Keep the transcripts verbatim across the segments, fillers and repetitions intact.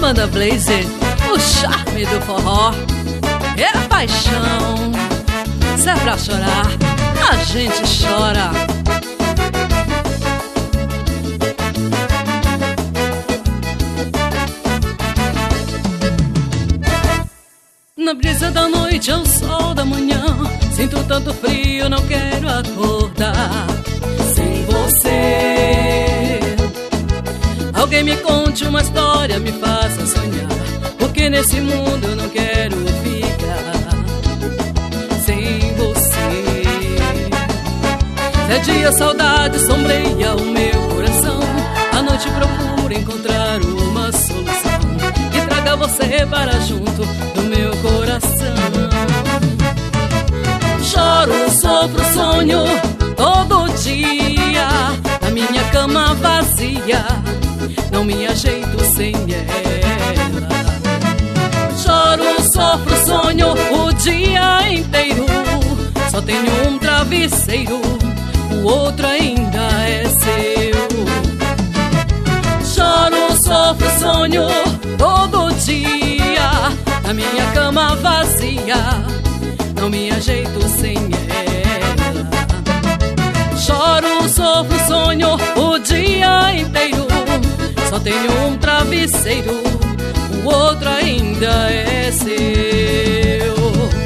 Banda Blazer, o charme do forró é paixão. Se é pra chorar, a gente chora. Na brisa da noite ao sol da manhã, sinto tanto frio, não quero acordar sem você. Alguém me conte uma história, me faça sonhar, porque nesse mundo eu não quero ficar sem você. Se é dia saudade sombreia o meu coração, à noite procuro encontrar uma solução que traga você para junto do meu coração. Choro, sofro, sonho todo dia, na minha cama vazia, não me ajeito sem ela. Choro, sofro, sonho o dia inteiro, só tenho um travesseiro, o outro ainda é seu. Choro, sofro, sonho todo dia, na minha cama vazia, não me ajeito sem ela. Choro, sofro, sonho o dia inteiro, só tenho um travesseiro, o outro ainda é seu.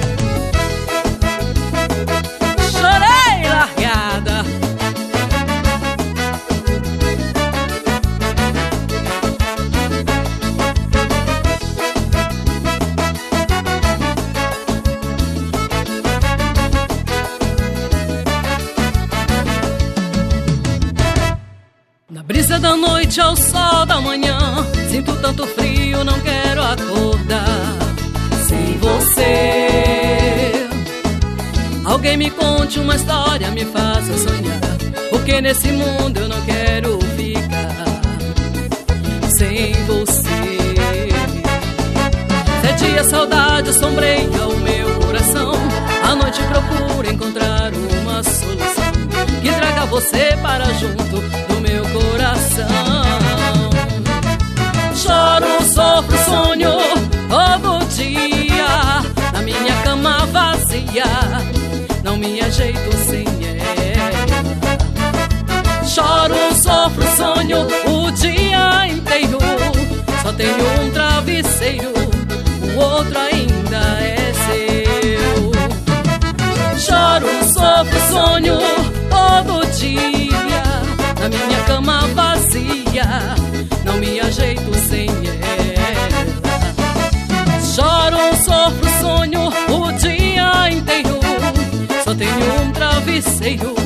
Chorei largada, na brisa da noite ao sol da manhã, sinto tanto frio, não quero acordar sem você. Alguém me conte uma história, me faça sonhar, porque nesse mundo eu não quero ficar sem você. Se é dia saudade sombreia o meu coração, à noite procuro encontrar uma solução que traga você para junto do meu coração. Choro, sofro, sonho todo dia, na minha cama vazia, não me ajeito sem ela. Choro, sofro, sonho o dia inteiro, só tenho um travesseiro, o outro ainda é seu. Choro, sofro, sonho todo dia, na minha cama vazia, não me ajeito sem ela. Choro, sofro, sonho o dia inteiro, só tenho um travesseiro,